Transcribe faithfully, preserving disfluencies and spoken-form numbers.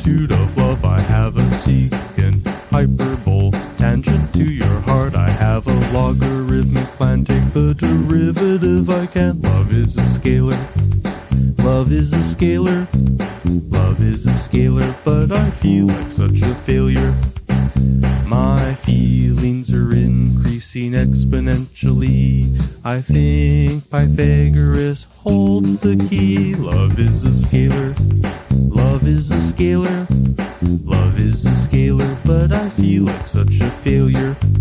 magnitude of love. I have a secant hyperbole tangent to your heart. I have a logarithmic plan. Take the derivative. I can't. Love is a scalar. Love is a scalar. Love is a scalar, but I feel like such a failure. My feelings are increasing exponentially. I think Pythagoras holds the key. Love is a scalar. Love is a scalar. Love is a scalar, but I feel like such a failure.